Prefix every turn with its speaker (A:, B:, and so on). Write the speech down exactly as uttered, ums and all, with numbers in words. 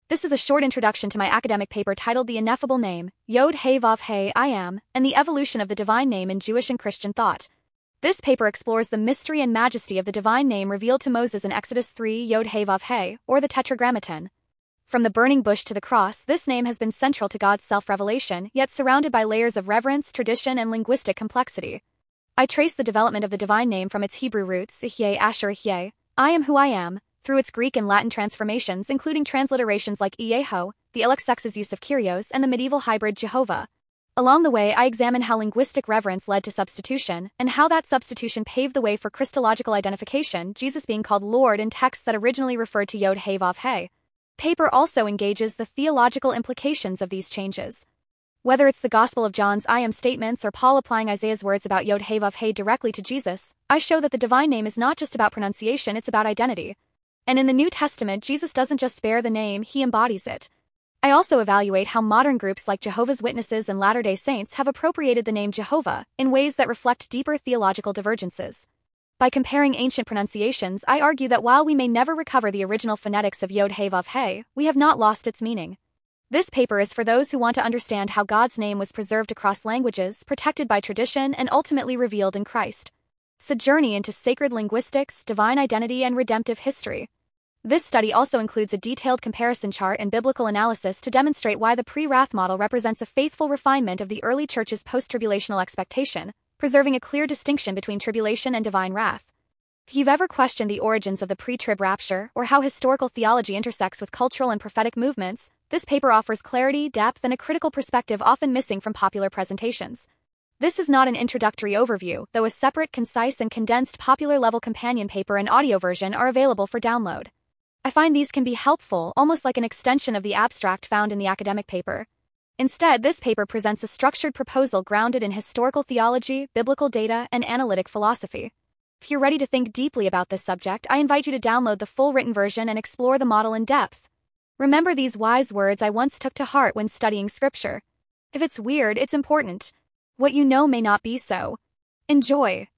A: This is a short introduction to my academic paper titled The Ineffable Name, Yod He Vav He, I Am, and the Evolution of the Divine Name in Jewish and Christian Thought. This paper explores the mystery and majesty of the divine name revealed to Moses in Exodus three Yod He Vav He, or the Tetragrammaton. From the burning bush to the cross, this name has been central to God's self-revelation, yet surrounded by layers of reverence, tradition, and linguistic complexity. I trace the development of the divine name from its Hebrew roots, Ihyeh Asher Ihyeh, I am who I am, through its Greek and Latin transformations including transliterations like Ieho, the Alexex's use of Kyrios, and the medieval hybrid Jehovah. Along the way, I examine how linguistic reverence led to substitution, and how that substitution paved the way for Christological identification, Jesus being called Lord in texts that originally referred to Yod He Vav He. Paper also engages the theological implications of these changes. Whether it's the Gospel of John's I am statements or Paul applying Isaiah's words about Yod He Vav He directly to Jesus, I show that the divine name is not just about pronunciation, it's about identity. And in the New Testament, Jesus doesn't just bear the name, he embodies it. I also evaluate how modern groups like Jehovah's Witnesses and Latter-day Saints have appropriated the name Jehovah in ways that reflect deeper theological divergences. By comparing ancient pronunciations, I argue that while we may never recover the original phonetics of Yod He Vav He, we have not lost its meaning. This paper is for those who want to understand how God's name was preserved across languages, protected by tradition, and ultimately revealed in Christ. It's a journey into sacred linguistics, divine identity, and redemptive history. This study also includes a detailed comparison chart and biblical analysis to demonstrate why the pre-wrath model represents a faithful refinement of the early church's post-tribulational expectation, preserving a clear distinction between tribulation and divine wrath. If you've ever questioned the origins of the pre-trib rapture or how historical theology intersects with cultural and prophetic movements, this paper offers clarity, depth, and a critical perspective often missing from popular presentations. This is not an introductory overview, though a separate, concise, and condensed popular-level companion paper and audio version are available for download. I find these can be helpful, almost like an extension of the abstract found in the academic paper. Instead, this paper presents a structured proposal grounded in historical theology, biblical data, and analytic philosophy. If you're ready to think deeply about this subject, I invite you to download the full written version and explore the model in depth. Remember these wise words I once took to heart when studying scripture. If it's weird, it's important. What you know may not be so. Enjoy.